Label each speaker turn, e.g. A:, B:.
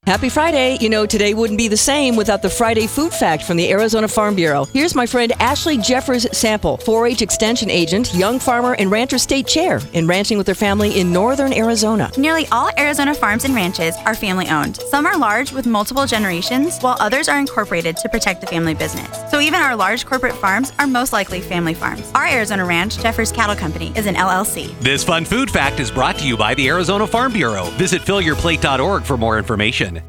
A: Happy Friday. You know, today wouldn't be the same without the Friday Food Fact from the Arizona Farm Bureau. Here's my friend Ashley Jeffers Sample, 4-H Extension Agent, young farmer and rancher state chair in ranching with her family in northern Arizona.
B: Nearly all Arizona farms and ranches are family-owned. Some are large with multiple generations, while others are incorporated to protect the family business. So even our large corporate farms are most likely family farms. Our Arizona ranch, Jeffers Cattle Company, is an LLC.
C: This fun food fact is brought to you by the Arizona Farm Bureau. Visit fillyourplate.org for more information.